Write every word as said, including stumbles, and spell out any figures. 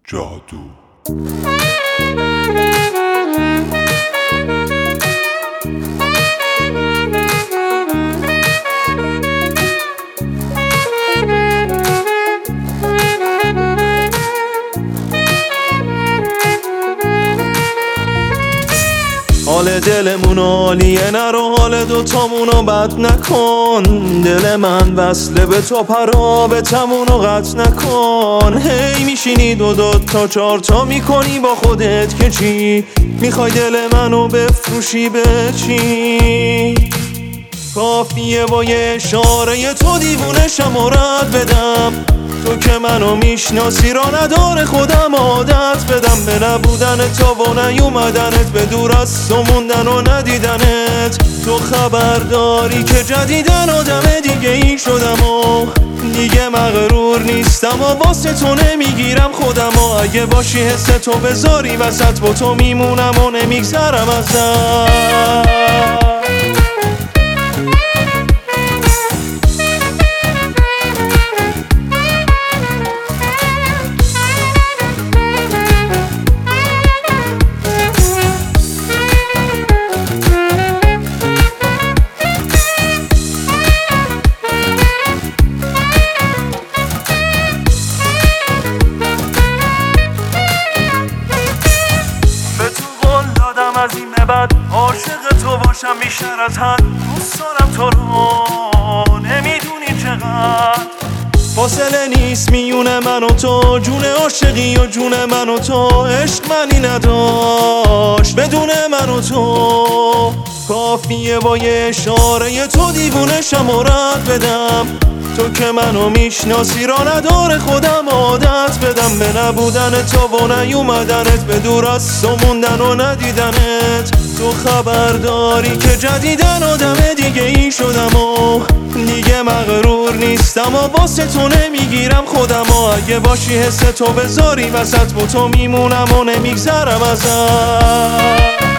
جادو. حال دلمون عالیه، نرو حال دوتامونو بد نکن. دل من وصله به تو، پرابطمونو قطع نکن. هی میشینی دو دو تا چار تا میکنی با خودت که چی؟ میخوای دل منو بفروشی به چی؟ کافیه با یه اشاره تو دیوونشم و رد بدم. تو که منو میشناسی را نداره خودم عادت بدم به نبودن تا و نیومدنت، به دور از تو موندن و ندیدنت. تو خبر داری که جدیدن آدم دیگه ای شدم و دیگه مغرور نیستم و واسه تو نمیگیرم خودم و اگه باشی حس تو بذاری وسط با تو میمونم و نمیگذرم ازت. از این به بعد عاشق تو باشم بیشتر از حد. دوست دارم تو رو، نمیدونی چقدر فاصله نیست میونه من و تو. جون عاشقی و جون من و تو، عشق منی نداشت بدون من و تو. کافیه با یه اشاره تو دیوونشم و رد بدم. تو که منو میشناسی را نداره خودم عادت بدم به نبودن تا و نیومدنت، به دور از تو موندن و ندیدنت. تو خبر داری که جدیدن آدم دیگه ای شدم و دیگه مغرور نیستم و واسه تو نمیگیرم خودم و اگه باشی حس تو بذاری وسط با تو میمونم و نمیگذرم ازت.